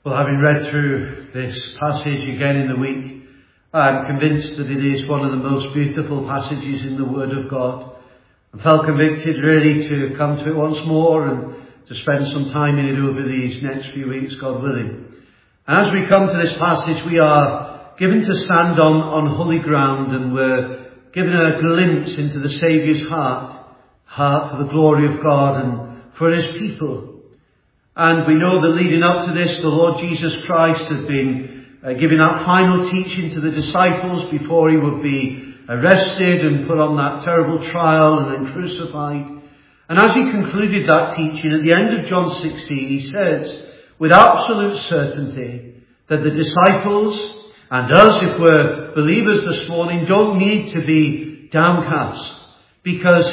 Well, having read through this passage again in the week, I'm convinced that it is one of the most beautiful passages in the Word of God. I felt convicted really to come to it once more and to spend some time in it over these next few weeks, God willing. And as we come to this passage, we are given to stand on holy ground, and we're given a glimpse into the Saviour's heart for the glory of God and for His people. And we know that leading up to this, the Lord Jesus Christ had been giving that final teaching to the disciples before He would be arrested and put on that terrible trial and then crucified. And as He concluded that teaching, at the end of John 16, He says, with absolute certainty, that the disciples and us, if we're believers this morning, don't need to be downcast, because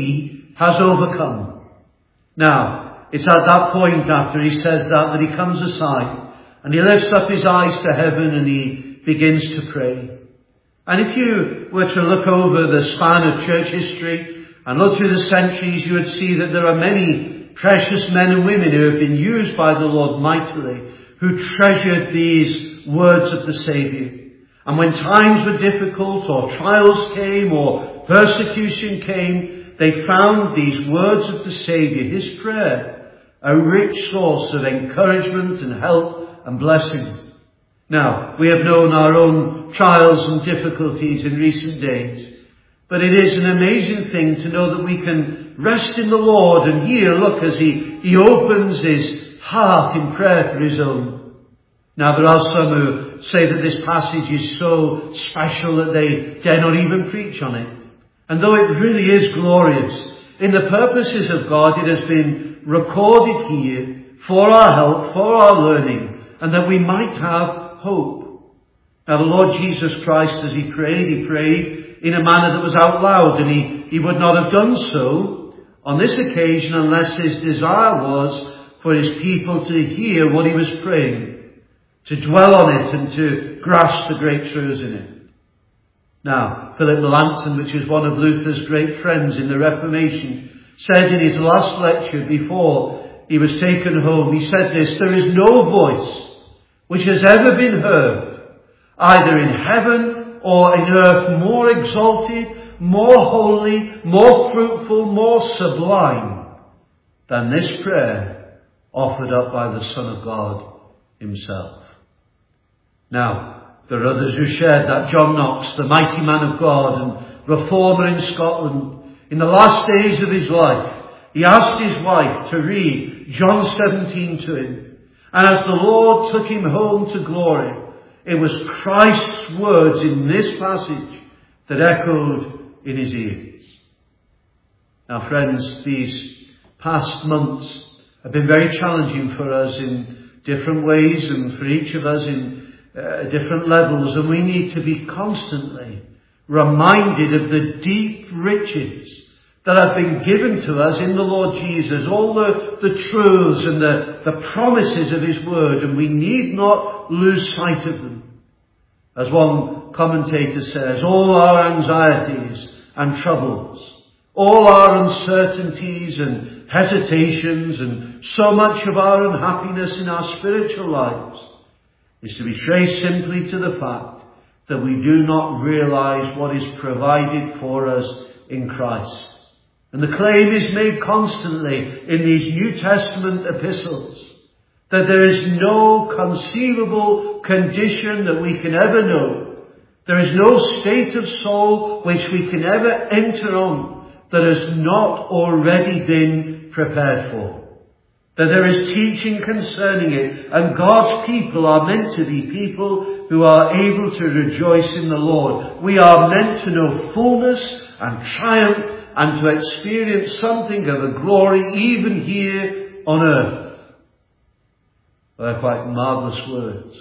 He has overcome. Now, it's at that point after He says that He comes aside and He lifts up His eyes to heaven and He begins to pray. And if you were to look over the span of church history and look through the centuries, you would see that there are many precious men and women who have been used by the Lord mightily, who treasured these words of the Saviour. And when times were difficult, or trials came, or persecution came, they found these words of the Saviour, His prayer, a rich source of encouragement and help and blessing. Now, we have known our own trials and difficulties in recent days, but it is an amazing thing to know that we can rest in the Lord and here, look, as He opens His heart in prayer for His own. Now, there are some who say that this passage is so special that they dare not even preach on it. And though it really is glorious, in the purposes of God, it has been recorded here for our help, for our learning, and that we might have hope. Now, the Lord Jesus Christ, as He prayed in a manner that was out loud, and He would not have done so on this occasion unless His desire was for His people to hear what He was praying, to dwell on it and to grasp the great truths in it. Now, Philip Melanchthon, which is one of Luther's great friends in the Reformation, said in his last lecture before he was taken home, he said this: there is no voice which has ever been heard, either in heaven or in earth, more exalted, more holy, more fruitful, more sublime than this prayer offered up by the Son of God Himself. Now, there are others who shared that. John Knox, the mighty man of God and reformer in Scotland, in the last days of his life, he asked his wife to read John 17 to him. And as the Lord took him home to glory, it was Christ's words in this passage that echoed in his ears. Now, friends, these past months have been very challenging for us in different ways and for each of us in different levels. And we need to be constantly reminded of the deep riches that have been given to us in the Lord Jesus, all the truths and the promises of His Word, and we need not lose sight of them. As one commentator says, all our anxieties and troubles, all our uncertainties and hesitations, and so much of our unhappiness in our spiritual lives is to be traced simply to the fact that we do not realize what is provided for us in Christ. And the claim is made constantly in these New Testament epistles that there is no conceivable condition that we can ever know. There is no state of soul which we can ever enter on that has not already been prepared for. That there is teaching concerning it, and God's people are meant to be people who are able to rejoice in the Lord. We are meant to know fullness and triumph and to experience something of a glory even here on earth. They're quite marvellous words.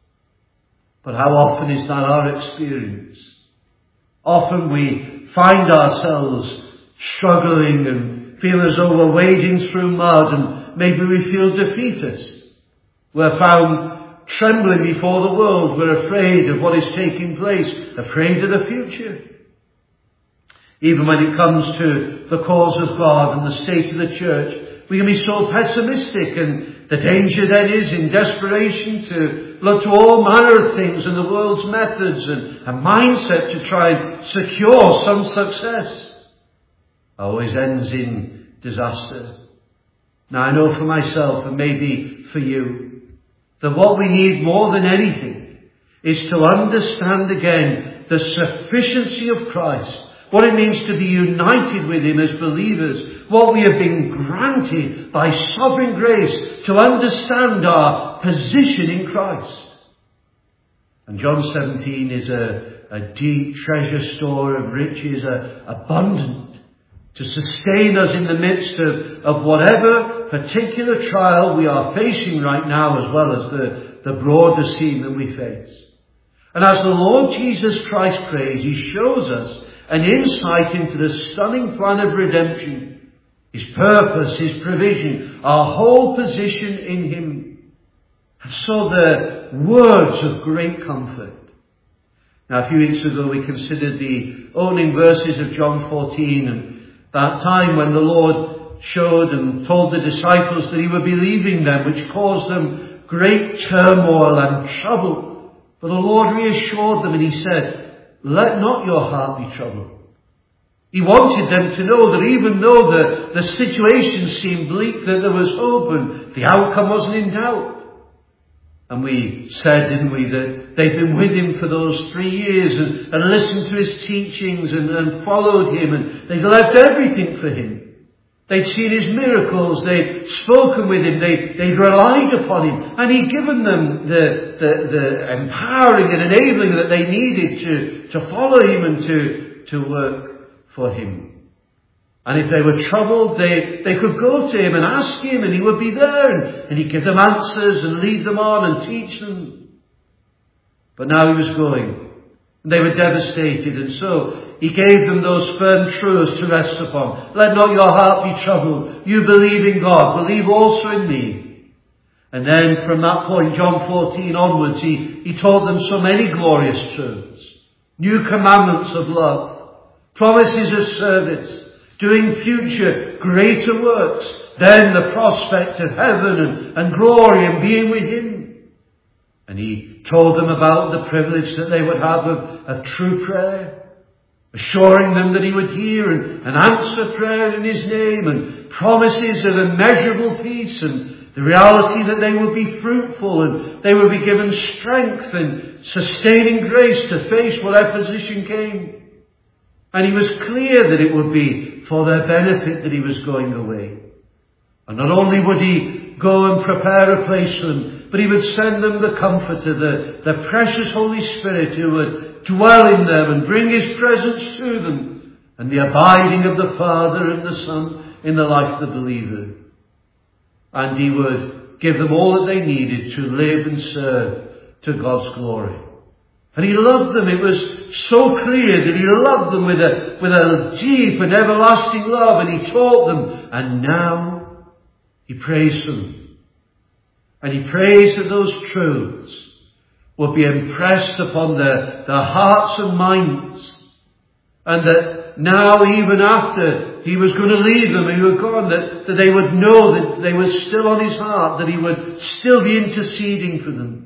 But how often is that our experience? Often we find ourselves struggling and feel as though we're wading through mud, and maybe we feel defeatist. We're found trembling before the world. We're afraid of what is taking place, afraid of the future. Even when it comes to the cause of God and the state of the church, We can be so pessimistic, and the danger then is in desperation to look to all manner of things and the world's methods and a mindset to try and secure some success. Always ends in disaster. Now I know for myself, and maybe for you, that what we need more than anything is to understand again the sufficiency of Christ, what it means to be united with him as believers, what we have been granted by sovereign grace to understand our position in Christ. And John 17 is a deep treasure store of riches, abundant, to sustain us in the midst of whatever particular trial we are facing right now, as well as the broader scene that we face. And as the Lord Jesus Christ prays, he shows us an insight into the stunning plan of redemption, his purpose, his provision, our whole position in him. And so the words of great comfort. Now, a few weeks ago we considered the opening verses of John 14, and that time when the Lord showed and told the disciples that he would be leaving them, which caused them great turmoil and trouble. But the Lord reassured them, and he said, "Let not your heart be troubled." He wanted them to know that even though the situation seemed bleak, that there was hope and the outcome wasn't in doubt. And we said, didn't we, that they've been with him for those 3 years and listened to his teachings and followed him, and they'd left everything for him. They'd seen his miracles, they'd spoken with him, they'd relied upon him, and he'd given them the empowering and enabling that they needed to follow him and to work for him. And if they were troubled, they could go to him and ask him, and he would be there, and he'd give them answers and lead them on and teach them. But now he was going, and they were devastated, and so he gave them those firm truths to rest upon. Let not your heart be troubled. You believe in God, believe also in me. And then from that point, John 14 onwards, he taught them so many glorious truths. New commandments of love, promises of service, doing future greater works, then the prospect of heaven and glory and being with him. And he told them about the privilege that they would have of true prayer, assuring them that he would hear and answer prayer in his name, and promises of immeasurable peace, and the reality that they would be fruitful and they would be given strength and sustaining grace to face whatever position came. And he was clear that it would be for their benefit that he was going away. And not only would he go and prepare a place for them, but he would send them the Comforter, the precious Holy Spirit, who would dwell in them and bring his presence to them, and the abiding of the Father and the Son in the life of the believer. And he would give them all that they needed to live and serve to God's glory. And he loved them. It was so clear that he loved them with a deep and everlasting love, and he taught them. And now he prays for them. And he prays that those truths will be impressed upon their hearts and minds. And that now, even after he was going to leave them and he was gone, that they would know that they were still on his heart, that he would still be interceding for them.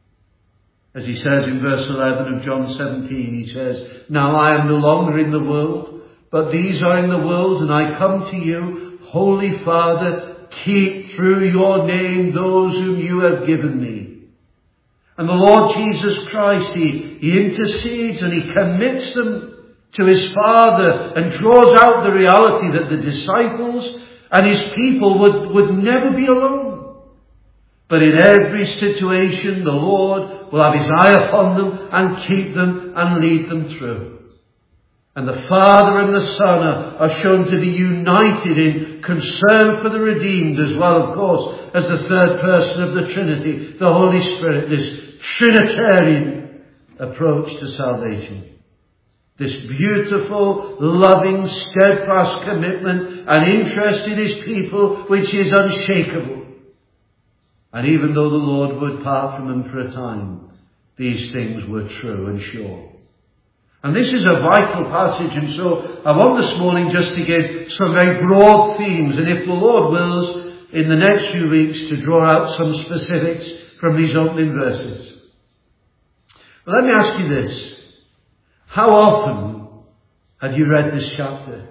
As he says in verse 11 of John 17, he says, "Now I am no longer in the world, but these are in the world, and I come to you. Holy Father, keep through your name those whom you have given me." And the Lord Jesus Christ, he intercedes and he commits them to his Father and draws out the reality that the disciples and his people would never be alone. But in every situation, the Lord will have his eye upon them and keep them and lead them through. And the Father and the Son are shown to be united in concern for the redeemed, as well, of course, as the third person of the Trinity, the Holy Spirit, this Trinitarian approach to salvation. This beautiful, loving, steadfast commitment and interest in his people, which is unshakable. And even though the Lord would part from them for a time, these things were true and sure. And this is a vital passage, and so I want this morning just to give some very broad themes, and if the Lord wills, in the next few weeks to draw out some specifics from these opening verses. But let me ask you this. How often have you read this chapter?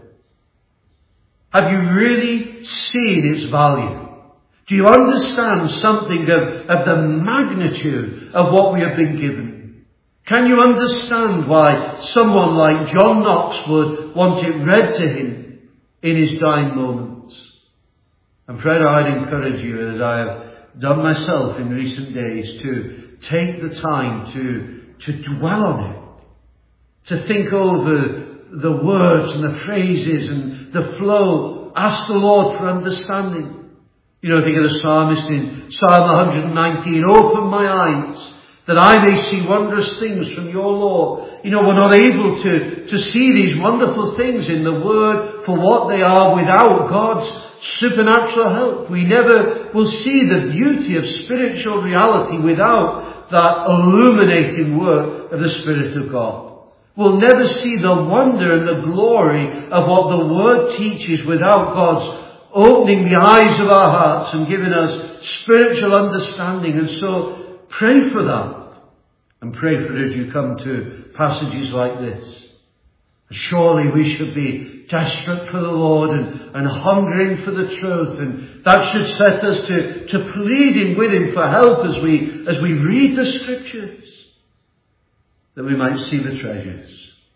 Have you really seen its value? Do you understand something of the magnitude of what we have been given? Can you understand why someone like John Knox would want it read to him in his dying moments? And friend, I'd encourage you, as I have done myself in recent days, to take the time to dwell on it, to think over the words and the phrases and the flow. Ask the Lord for understanding. You know, think of the psalmist in Psalm 119, open my eyes that I may see wondrous things from your law. You know, we're not able to see these wonderful things in the Word for what they are without God's supernatural help. We never will see the beauty of spiritual reality without that illuminating work of the Spirit of God. We'll never see the wonder and the glory of what the Word teaches without God's opening the eyes of our hearts and giving us spiritual understanding. And so pray for that. And pray for it as you come to passages like this. Surely we should be desperate for the Lord and hungering for the truth. And that should set us to pleading with Him for help as we read the Scriptures, that we might see the treasures.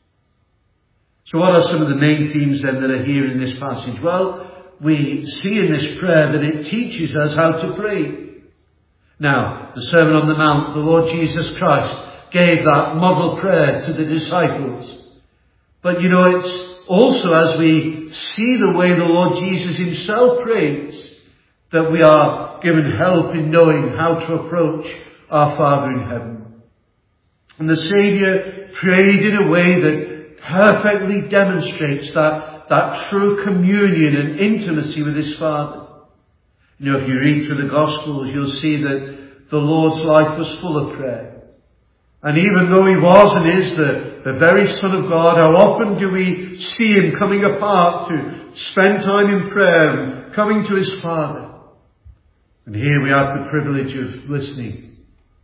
So what are some of the main themes then that are here in this passage? Well, we see in this prayer that it teaches us how to pray. Now, the Sermon on the Mount, the Lord Jesus Christ gave that model prayer to the disciples. But you know, it's also as we see the way the Lord Jesus Himself prays that we are given help in knowing how to approach our Father in heaven. And the Saviour prayed in a way that perfectly demonstrates that true communion and intimacy with His Father. You know, if you read through the Gospels, you'll see that the Lord's life was full of prayer. And even though He was and is the very Son of God, how often do we see Him coming apart to spend time in prayer and coming to His Father? And here we have the privilege of listening.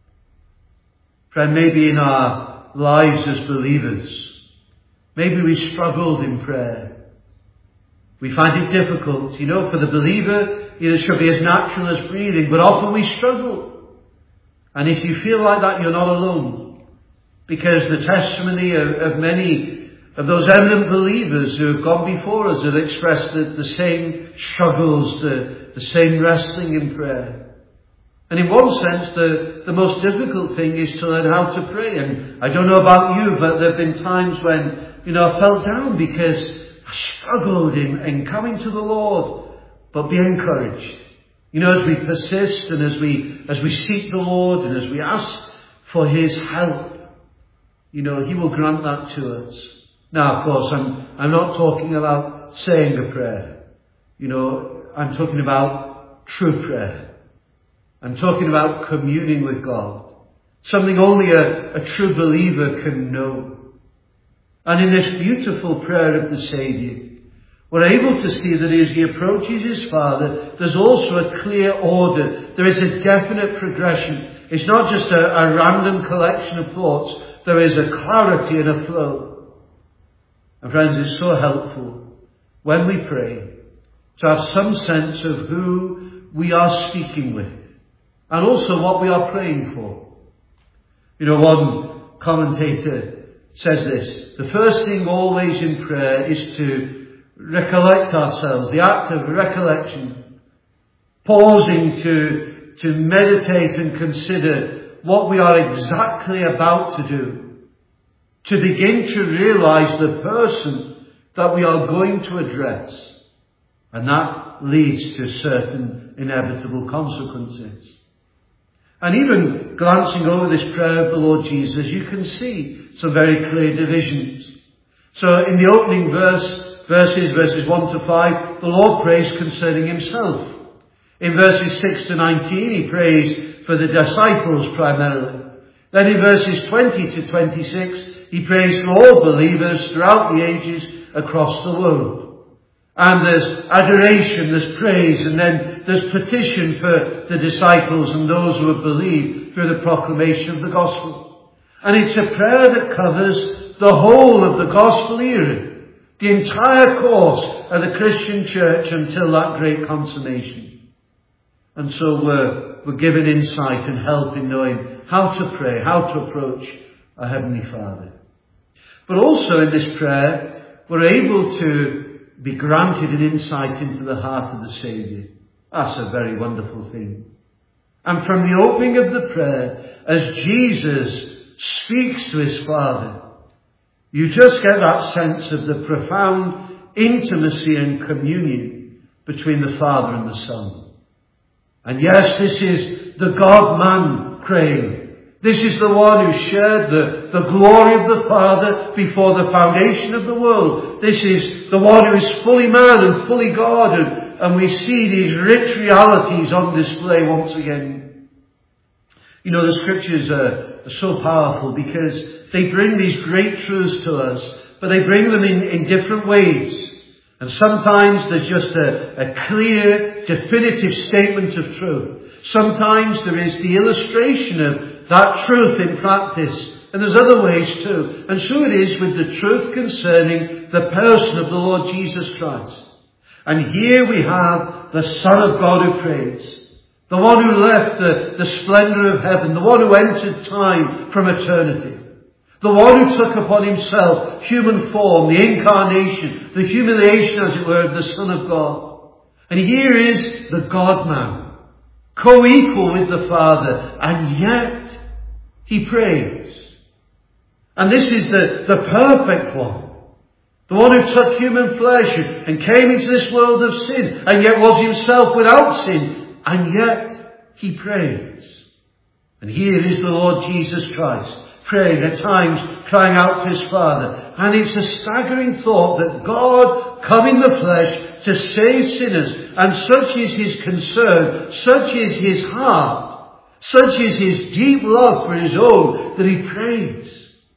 Friend, maybe in our lives as believers, maybe we struggled in prayer. We find it difficult. You know, for the believer, it should be as natural as breathing, but often we struggle. And if you feel like that, you're not alone. Because the testimony of many of those eminent believers who have gone before us have expressed the same struggles, the same wrestling in prayer. And in one sense, the most difficult thing is to learn how to pray. And I don't know about you, but there have been times when, you know, I felt down because I struggled in coming to the Lord. But be encouraged. You know, as we persist and as we seek the Lord and as we ask for His help, you know, He will grant that to us. Now, of course, I'm not talking about saying a prayer. You know, I'm talking about true prayer. I'm talking about communing with God. Something only a true believer can know. And in this beautiful prayer of the Saviour, we're able to see that as He approaches His Father, there's also a clear order. There is a definite progression. It's not just a random collection of thoughts. There is a clarity and a flow. And friends, it's so helpful when we pray to have some sense of who we are speaking with and also what we are praying for. You know, one commentator says this: the first thing always in prayer is to recollect ourselves, the act of recollection, pausing to meditate and consider what we are exactly about to do, to begin to realize the person that we are going to address. And that leads to certain inevitable consequences. And even glancing over this prayer of the Lord Jesus, you can see some very clear divisions. So in the opening verses 1 to 5, the Lord prays concerning Himself. In verses 6 to 19, He prays for the disciples primarily. Then in verses 20 to 26, he prays for all believers throughout the ages across the world. And there's adoration, there's praise, and then there's petition for the disciples and those who have believed through the proclamation of the gospel. And it's a prayer that covers the whole of the gospel era, the entire course of the Christian church until that great consummation. And so we're given insight and help in knowing how to pray, how to approach our Heavenly Father. But also in this prayer, we're able to be granted an insight into the heart of the Saviour. That's a very wonderful thing. And from the opening of the prayer, as Jesus speaks to his Father, you just get that sense of the profound intimacy and communion between the Father and the Son. And yes, this is the God-man praying. This is the one who shared the glory of the Father before the foundation of the world. This is the one who is fully man and fully God. And we see these rich realities on display once again. You know, the Scriptures are so powerful because they bring these great truths to us, but they bring them in different ways. And sometimes there's just a clear, definitive statement of truth. Sometimes there is the illustration of that truth in practice. And there's other ways too. And so it is with the truth concerning the person of the Lord Jesus Christ. And here we have the Son of God who prays. The one who left the splendor of heaven. The one who entered time from eternity. The one who took upon himself human form, the incarnation, the humiliation, as it were, of the Son of God. And here is the God-man, co-equal with the Father, and yet he prays. And this is the perfect one. The one who took human flesh and came into this world of sin, and yet was himself without sin, and yet he prays. And here is the Lord Jesus Christ, praying, at times crying out to his Father. And it's a staggering thought that God come in the flesh to save sinners. And such is his concern, such is his heart, such is his deep love for his own, that he prays.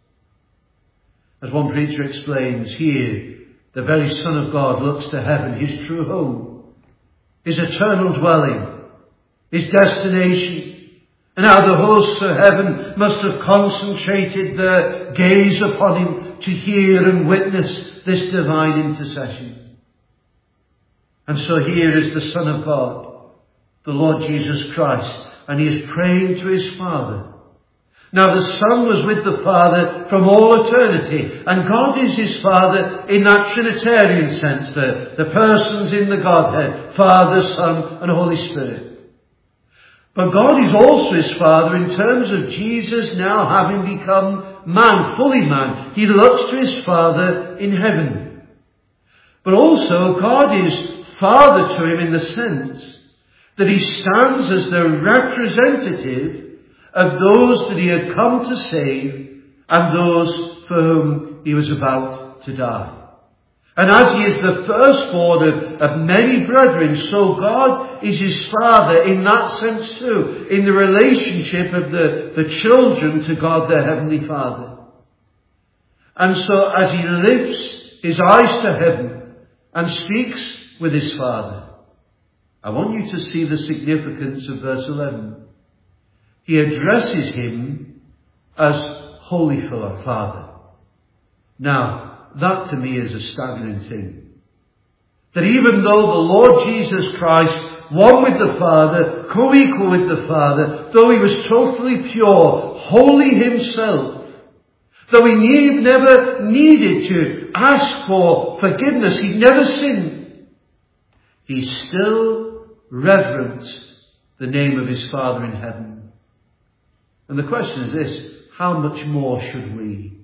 As one preacher explains here, the very Son of God looks to heaven, his true home, his eternal dwelling, his destination. And how the hosts of heaven must have concentrated their gaze upon him to hear and witness this divine intercession. And so here is the Son of God, the Lord Jesus Christ, and he is praying to his Father. Now the Son was with the Father from all eternity, and God is his Father in that Trinitarian sense, the persons in the Godhead, Father, Son, and Holy Spirit. But God is also his Father in terms of Jesus now having become man, fully man. He looks to his Father in heaven. But also God is Father to him in the sense that he stands as the representative of those that he had come to save and those for whom he was about to die. And as he is the firstborn of many brethren, so God is his Father in that sense too, in the relationship of the children to God their Heavenly Father. And so as he lifts his eyes to heaven and speaks with his Father, I want you to see the significance of verse 11. He addresses him as Holy Father. Now, that to me is a staggering thing. That even though the Lord Jesus Christ, one with the Father, co-equal with the Father, though he was totally pure, holy himself, though he never needed to ask for forgiveness, he never sinned, he still reverenced the name of his Father in heaven. And the question is this: how much more should we?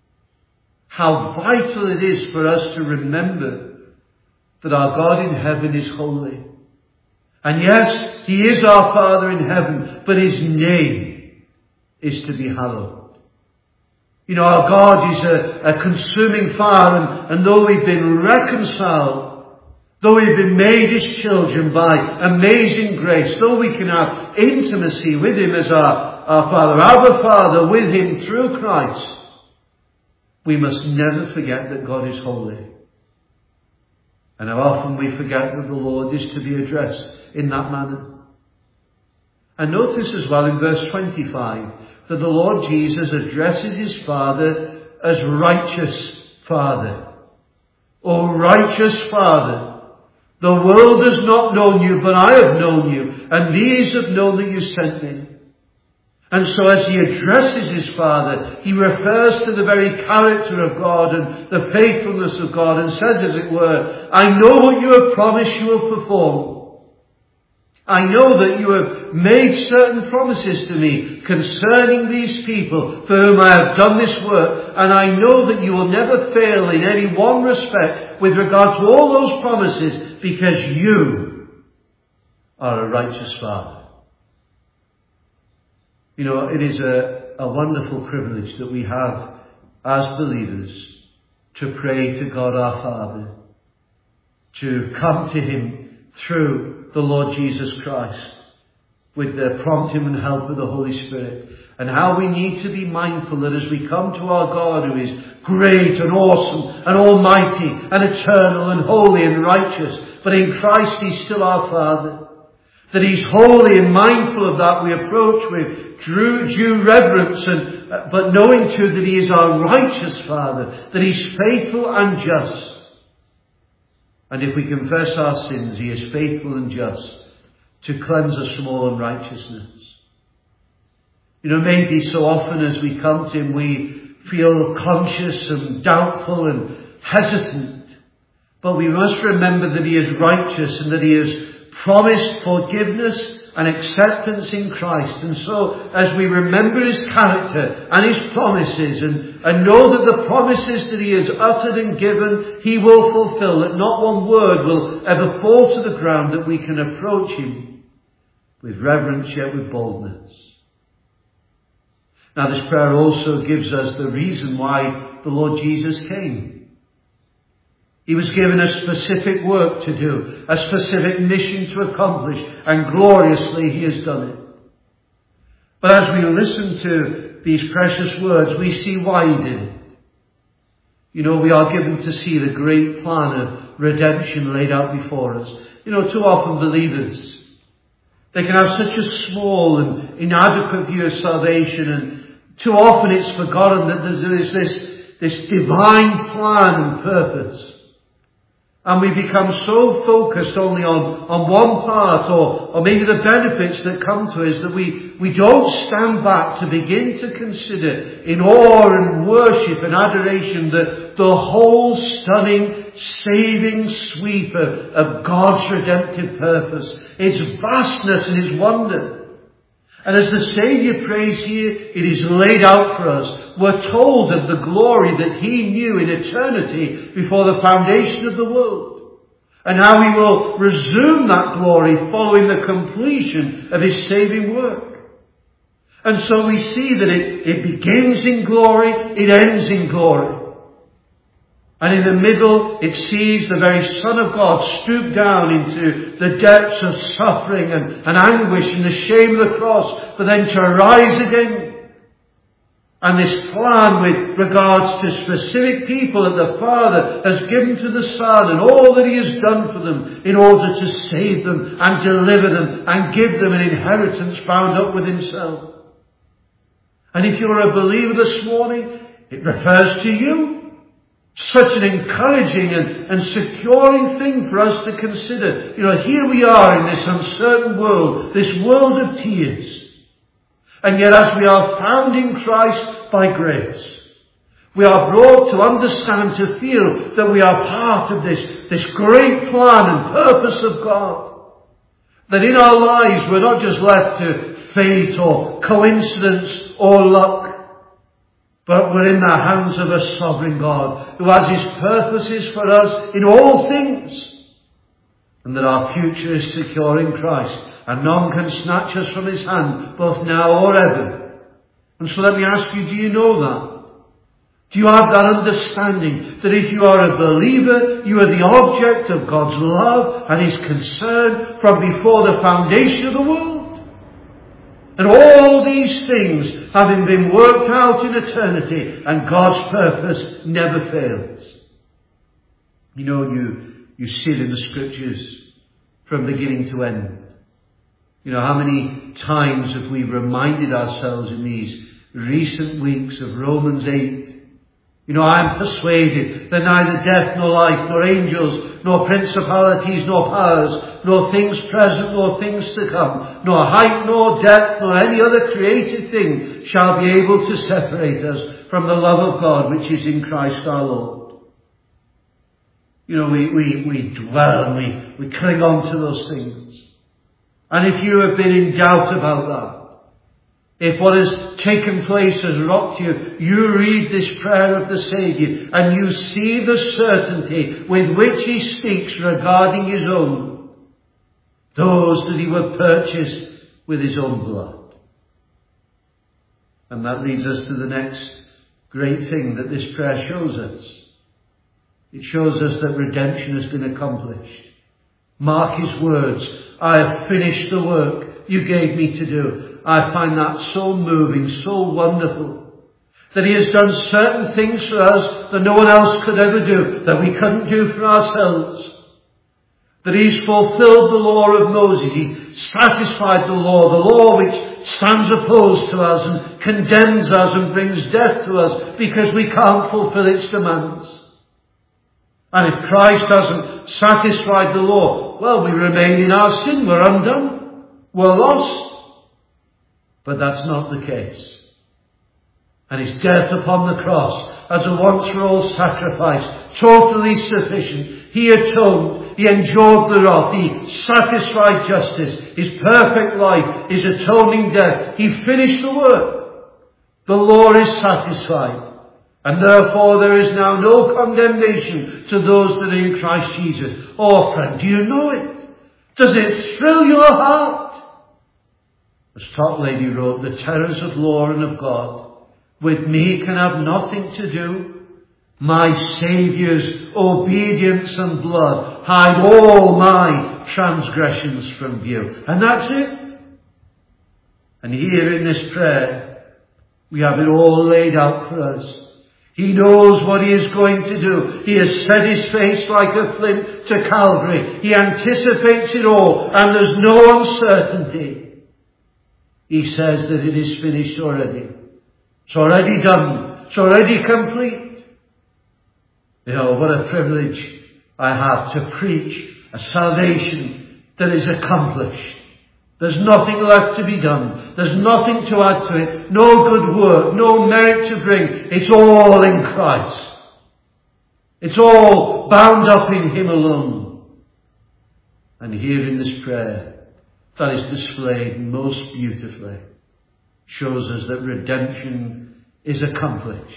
How vital it is for us to remember that our God in heaven is holy. And yes, he is our Father in heaven, but his name is to be hallowed. You know, our God is a consuming fire, and though we've been reconciled Though we've been made His children by amazing grace, though we can have intimacy with Him as our Father, our Father, with Him through Christ, we must never forget that God is holy. And how often we forget that the Lord is to be addressed in that manner. And notice as well in verse 25 that the Lord Jesus addresses His Father as righteous Father. O righteous Father, the world has not known you, but I have known you, and these have known that you sent me. And so as He addresses His Father, He refers to the very character of God and the faithfulness of God and says, as it were, I know what you have promised you will perform. I know that you have made certain promises to me concerning these people for whom I have done this work, and I know that you will never fail in any one respect with regard to all those promises, because you are a righteous Father. You know, it is a wonderful privilege that we have as believers to pray to God our Father, to come to Him through the Lord Jesus Christ with the prompting and help of the Holy Spirit, and how we need to be mindful that as we come to our God who is great and awesome and almighty and eternal and holy and righteous, but in Christ He's still our Father, that He's holy and mindful of that we approach with due reverence, but knowing too that He is our righteous Father, that He's faithful and just. And if we confess our sins, He is faithful and just to cleanse us from all unrighteousness. You know, maybe so often as we come to Him, we feel conscious and doubtful and hesitant. But we must remember that He is righteous and that He has promised forgiveness and acceptance in Christ. And so, as we remember His character and His promises and know that the promises that He has uttered and given, He will fulfill, that not one word will ever fall to the ground, that we can approach Him with reverence yet with boldness. Now, this prayer also gives us the reason why the Lord Jesus came. He was given a specific work to do, a specific mission to accomplish, and gloriously He has done it. But as we listen to these precious words, we see why He did it. You know, we are given to see the great plan of redemption laid out before us. You know, too often believers, they can have such a small and inadequate view of salvation, and too often it's forgotten that there is this divine plan and purpose. And we become so focused only on one part or maybe the benefits that come to us that we don't stand back to begin to consider in awe and worship and adoration the whole stunning, saving sweep of God's redemptive purpose, its vastness and its wonder. And as the Saviour prays here, it is laid out for us. We're told of the glory that He knew in eternity before the foundation of the world, and how He will resume that glory following the completion of His saving work. And so we see that it begins in glory, it ends in glory. And in the middle, it sees the very Son of God stoop down into the depths of suffering and anguish and the shame of the cross, but then to rise again. And this plan with regards to specific people that the Father has given to the Son and all that He has done for them in order to save them and deliver them and give them an inheritance bound up with Himself. And if you're a believer this morning, it refers to you. Such an encouraging and securing thing for us to consider. You know, here we are in this uncertain world, this world of tears. And yet as we are found in Christ by grace, we are brought to understand, to feel that we are part of this great plan and purpose of God. That in our lives we're not just left to fate or coincidence or luck, but we're in the hands of a sovereign God who has His purposes for us in all things. And that our future is secure in Christ. And none can snatch us from His hand, both now or ever. And so let me ask you, do you know that? Do you have that understanding that if you are a believer, you are the object of God's love and His concern from before the foundation of the world? And all these things having been worked out in eternity, and God's purpose never fails. You know, you see it in the Scriptures from beginning to end. You know, how many times have we reminded ourselves in these recent weeks of Romans 8? You know, I am persuaded that neither death nor life, nor angels, nor principalities, nor powers, nor things present, nor things to come, nor height, nor depth, nor any other created thing shall be able to separate us from the love of God which is in Christ our Lord. You know, we dwell and we cling on to those things. And if you have been in doubt about that, if what has taken place has rocked you, you read this prayer of the Saviour and you see the certainty with which He speaks regarding His own, those that He will purchase with His own blood. And that leads us to the next great thing that this prayer shows us. It shows us that redemption has been accomplished. Mark His words, I have finished the work you gave me to do. I find that so moving, so wonderful, that He has done certain things for us that no one else could ever do, that we couldn't do for ourselves. That He's fulfilled the law of Moses. He's satisfied the law which stands opposed to us and condemns us and brings death to us because we can't fulfill its demands. And if Christ hasn't satisfied the law, well, we remain in our sin. We're undone. We're lost. But that's not the case. And His death upon the cross as a once-for-all sacrifice, totally sufficient. He atoned. He endured the wrath. He satisfied justice. His perfect life, His atoning death. He finished the work. The law is satisfied. And therefore there is now no condemnation to those that are in Christ Jesus. Oh friend, do you know it? Does it thrill your heart? As Toplady wrote, the terrors of law and of God with me can have nothing to do. My Saviour's obedience and blood hide all my transgressions from view. And that's it. And here in this prayer, we have it all laid out for us. He knows what He is going to do. He has set His face like a flint to Calvary. He anticipates it all, and there's no uncertainty. He says that it is finished already. It's already done. It's already complete. You know, what a privilege I have to preach a salvation that is accomplished. There's nothing left to be done. There's nothing to add to it. No good work, no merit to bring. It's all in Christ. It's all bound up in Him alone. And here in this prayer, that is displayed most beautifully, shows us that redemption is accomplished.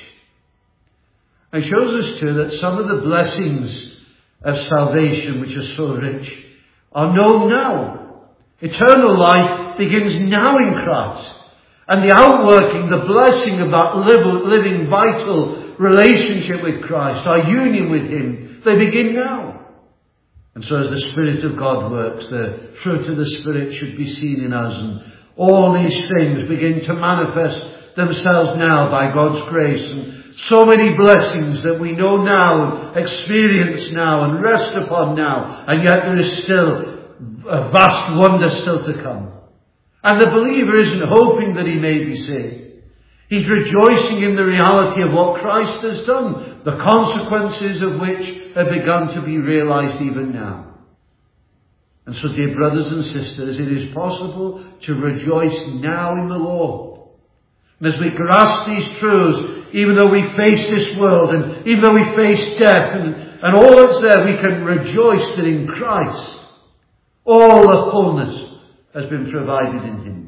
It shows us too that some of the blessings of salvation, which are so rich, are known now. Eternal life begins now in Christ. And the outworking, the blessing of that living, vital relationship with Christ, our union with Him, they begin now. And so as the Spirit of God works, the fruit of the Spirit should be seen in us. And all these things begin to manifest themselves now by God's grace. And so many blessings that we know now, experience now, and rest upon now. And yet there is still a vast wonder still to come. And the believer isn't hoping that he may be saved. He's rejoicing in the reality of what Christ has done, the consequences of which have begun to be realized even now. And so, dear brothers and sisters, it is possible to rejoice now in the Lord. And as we grasp these truths, even though we face this world and even though we face death and all that's there, we can rejoice that in Christ all the fullness has been provided in Him.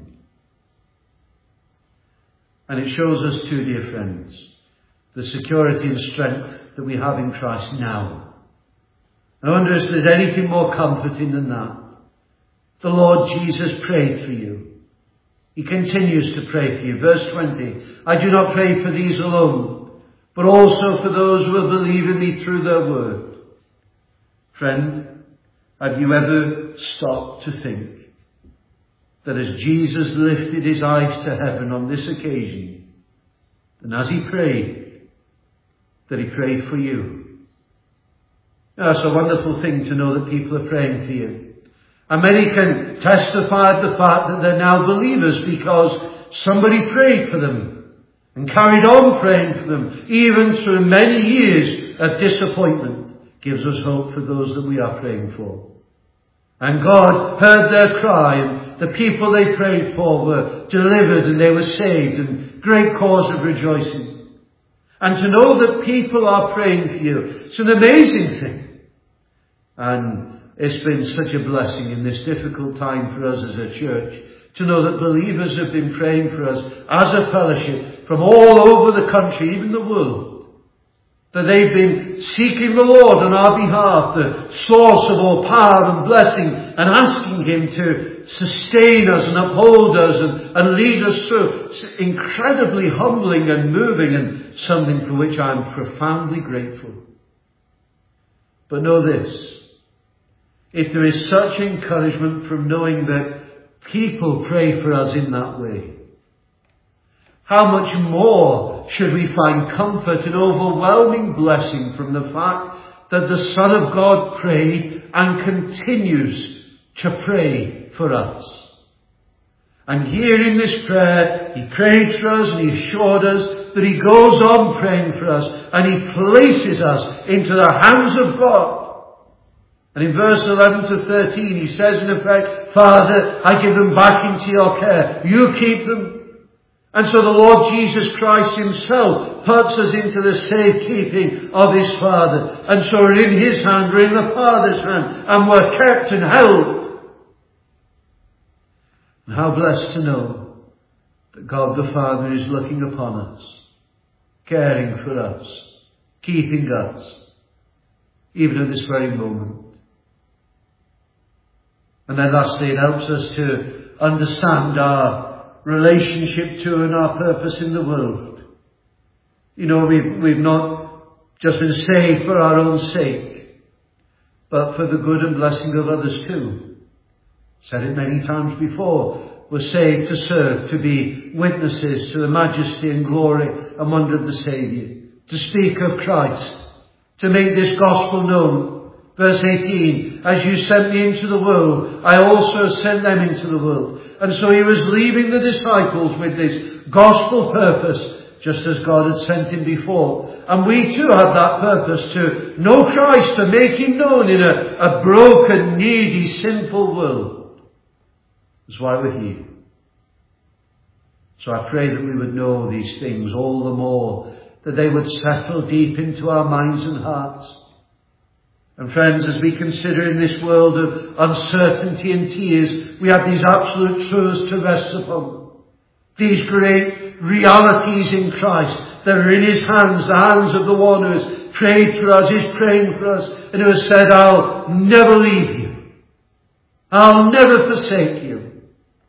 And it shows us too, dear friends, the security and strength that we have in Christ now. I wonder if there's anything more comforting than that. The Lord Jesus prayed for you. He continues to pray for you. Verse 20, I do not pray for these alone, but also for those who will believe in me through their word. Friend, have you ever stopped to think that as Jesus lifted his eyes to heaven on this occasion, and as he prayed, that he prayed for you? Now, it's a wonderful thing to know that people are praying for you. And many can testify of the fact that they're now believers because somebody prayed for them and carried on praying for them, even through many years of disappointment. Gives us hope for those that we are praying for. And God heard their cry, and the people they prayed for were delivered and they were saved, and great cause of rejoicing. And to know that people are praying for you, it's an amazing thing. And it's been such a blessing in this difficult time for us as a church to know that believers have been praying for us as a fellowship from all over the country, even the world. That they've been seeking the Lord on our behalf, the source of all power and blessing, and asking him to sustain us and uphold us and lead us through. It's incredibly humbling and moving, and something for which I'm profoundly grateful. But know this, if there is such encouragement from knowing that people pray for us in that way, how much more should we find comfort and overwhelming blessing from the fact that the Son of God prayed and continues to pray for us. And here in this prayer, he prayed for us and he assured us that he goes on praying for us and he places us into the hands of God. And in verse 11 to 13, he says in effect, Father, I give them back into your care. You keep them. And so the Lord Jesus Christ himself puts us into the safekeeping of his Father. And so we're in his hand, we're in the Father's hand, and we're kept and held. And how blessed to know that God the Father is looking upon us, caring for us, keeping us, even at this very moment. And then lastly, it helps us to understand our relationship to and our purpose in the world. You know, we've not just been saved for our own sake, but for the good and blessing of others too. Said it many times before. We're saved to serve, to be witnesses to the majesty and glory and wonder of the Saviour, to speak of Christ, to make this gospel known. Verse 18, as you sent me into the world, I also sent them into the world. And so he was leaving the disciples with this gospel purpose, just as God had sent him before. And we too have that purpose, to know Christ, to make him known in a broken, needy, sinful world. That's why we're here. So I pray that we would know these things all the more, that they would settle deep into our minds and hearts. And friends, as we consider in this world of uncertainty and tears, we have these absolute truths to rest upon. These great realities in Christ that are in his hands, the hands of the one who has prayed for us, is praying for us, and who has said, I'll never leave you. I'll never forsake you.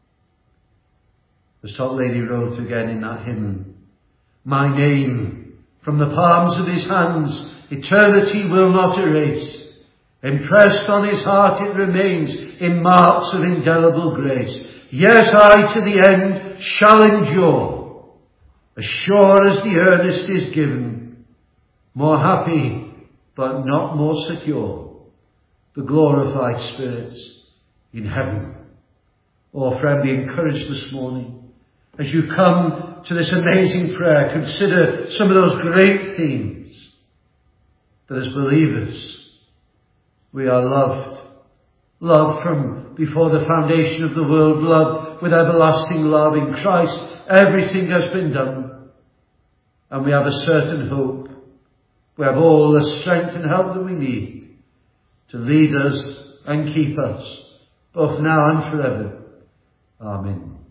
As Salt Lady wrote again in that hymn, my name from the palms of his hands eternity will not erase. Impressed on his heart it remains in marks of indelible grace. Yes, I to the end shall endure, as sure as the earnest is given, more happy but not more secure, the glorified spirits in heaven. Oh, friend, be encouraged this morning. As you come to this amazing prayer, consider some of those great themes that as believers we are loved. Loved from before the foundation of the world. Loved with everlasting love in Christ. Everything has been done. And we have a certain hope. We have all the strength and help that we need to lead us and keep us, both now and forever. Amen.